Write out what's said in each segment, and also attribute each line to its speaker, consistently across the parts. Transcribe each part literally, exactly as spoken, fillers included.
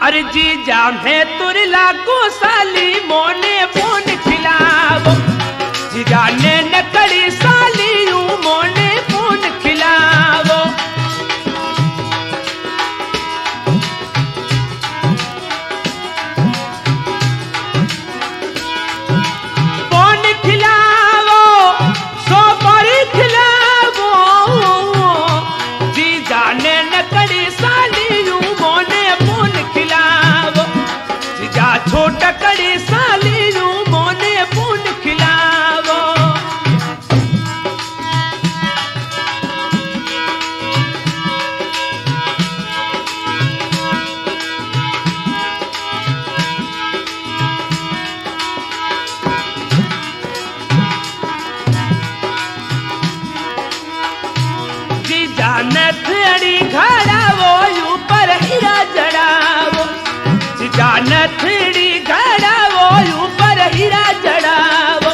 Speaker 1: अरे जीजा मैं तुर लागू साली मोने फोन खिलावो जीजा ने नकड़ी साली यूं मोने फोन खिलावो फोन खिलावो सो बड़ी खिलावो जीजा ने नकड़ी साली यूं मोने फोन खिलावो जीजा छोटा कड़ी साली यूं मोने फोन खिलावो जीजा ने थड़ी घड़ावो ऊपर हीरा जड़ावो जीजा ने थड़ी घड़ावो ऊपर हीरा जड़ावो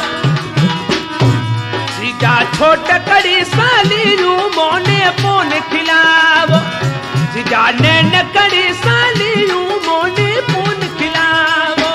Speaker 1: जीजा छोट कड़ी साली यूं मोने फोन खिलावो जीजा ने नकड़ी साली यूं मोने फोन खिलावो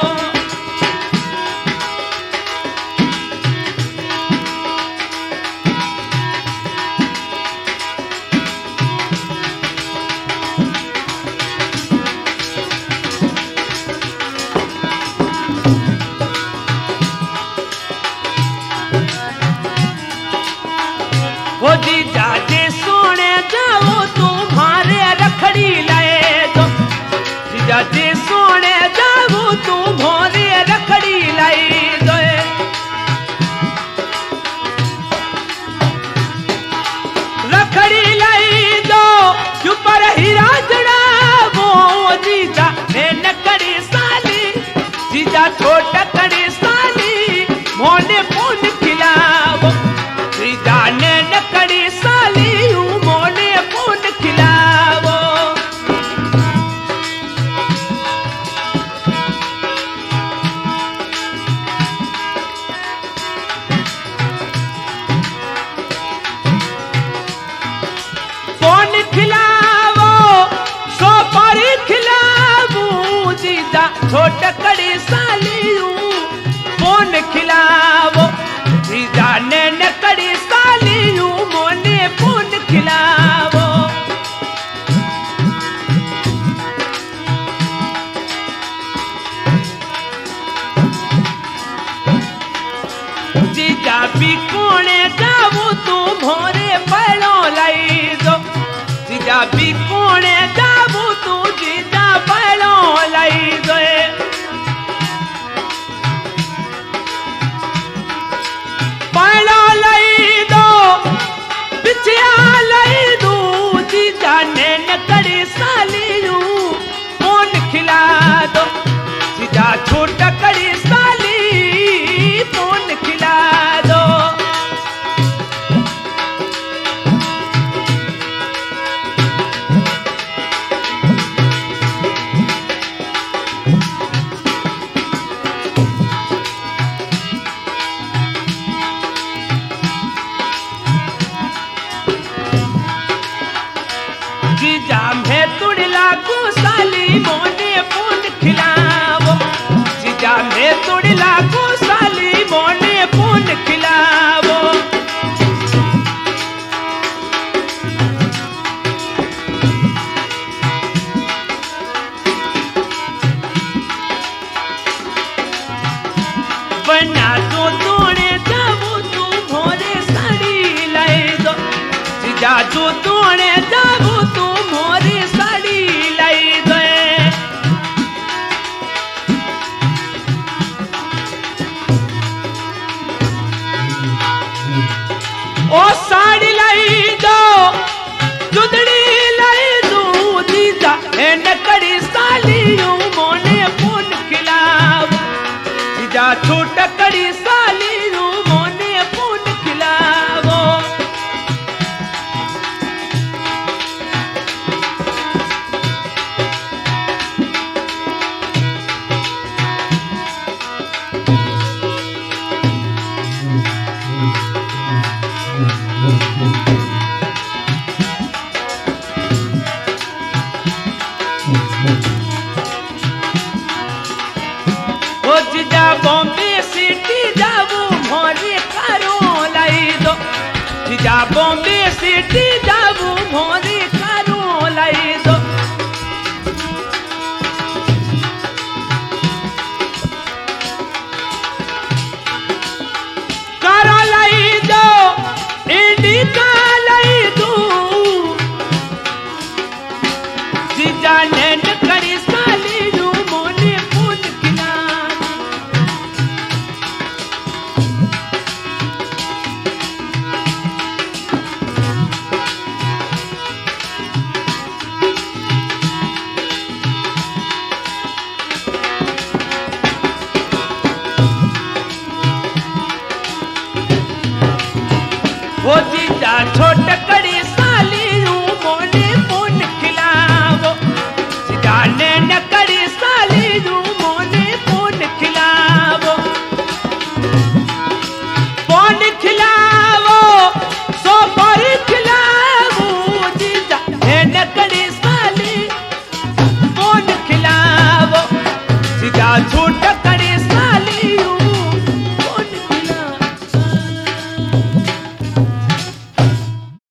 Speaker 1: हो जीजा जे सोने जाओ तुम्हारे रखड़ी लाए दो जीजा जे सोने जाओ तुम्हारे रखड़ी लाई दो रखड़ी लाई दो ऊपर हीरा जड़ावो जीजा ने नकड़ी साली जीजा छोटा कड़ी साली मोने फोन खिलावो जीजा ने नकड़ी साली यूं मोने फोन खिलावो फोन खिलावो सो परी खिलावो जीजा छोट कड़ी साली यूं फोन खिलावो जीजा ने नकड़ी साली यूं मोने फोन खिलावो जीजा भी कोने जावो तू भोरे पड़ो लाई दो जीजा भी कोने जावो तू जीजा पड़ो लाई दो पड़ो लाई दो बिछिया लाई दो जीजा ने नकड़ी साली यूं फोन खिला दो जीजा छोटा कड़ी साली फोन खिला दो जीजा मैं तुड़ लागू साली मोने फोन खिलावो जीजा मैं तुड़ लागू साली मोने फोन खिलावो बना दो तोड़े जावो तू भोरे साड़ी लाई दो जीजा जो तोड़े जावो तू मोरी साड़ी लाई दो ओ साड़ी लाई दो जुदड़ी लाई दो जीजा ए नकड़ी साली यूं मोने फोन खिलावो जीजा छोटा कड़ी साली यूं मोने फोन खिलावो सिटी जाबू भोरे करो लाई दो जीजा बॉम्बे सिटी जाबू भोरे करो लाई दो करो लाई दो इंडिका लाई दो जीजा ने